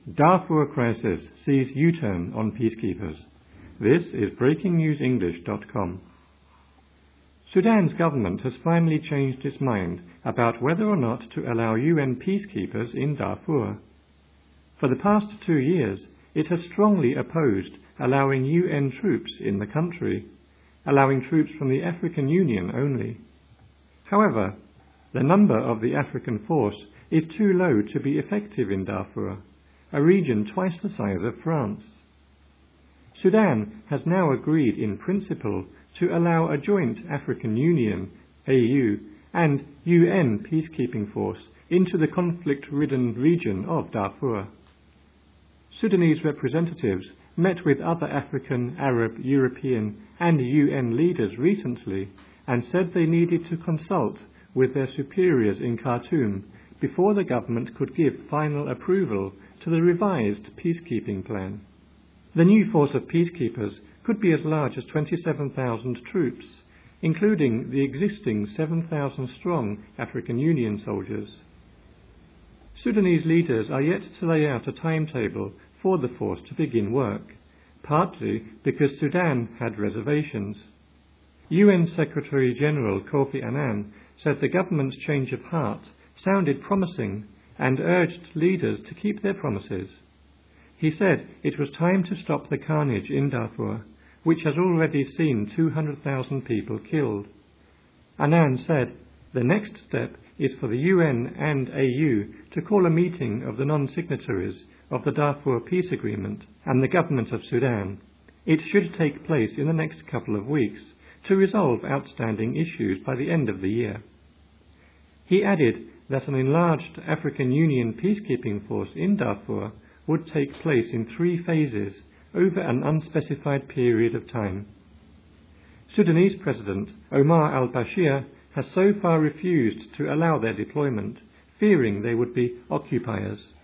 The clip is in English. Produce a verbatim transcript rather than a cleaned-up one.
Darfur crisis sees U-turn on peacekeepers. This is breaking news english dot com. Sudan's government has finally changed its mind about whether or not to allow U N peacekeepers in Darfur. For the past two years, it has strongly opposed allowing U N troops in the country, allowing troops from the African Union only. However, the number of the African force is too low to be effective in Darfur, a region twice the size of France. Sudan has now agreed in principle to allow a joint African Union, A U, and U N peacekeeping force into the conflict-ridden region of Darfur. Sudanese representatives met with other African, Arab, European and U N leaders recently and said they needed to consult with their superiors in Khartoum before the government could give final approval to the revised peacekeeping plan. The new force of peacekeepers could be as large as twenty-seven thousand troops, including the existing seven thousand strong African Union soldiers. Sudanese leaders are yet to lay out a timetable for the force to begin work, partly because Sudan had reservations. U N Secretary-General Kofi Annan said the government's change of heart sounded promising and urged leaders to keep their promises. He said it was time to stop the carnage in Darfur, which has already seen two hundred thousand people killed. Annan said the next step is for the U N and A U to call a meeting of the non-signatories of the Darfur Peace Agreement and the government of Sudan. It should take place in the next couple of weeks to resolve outstanding issues by the end of the year. He added that an enlarged African Union peacekeeping force in Darfur would take place in three phases over an unspecified period of time. Sudanese President Omar al-Bashir has so far refused to allow their deployment, fearing they would be occupiers.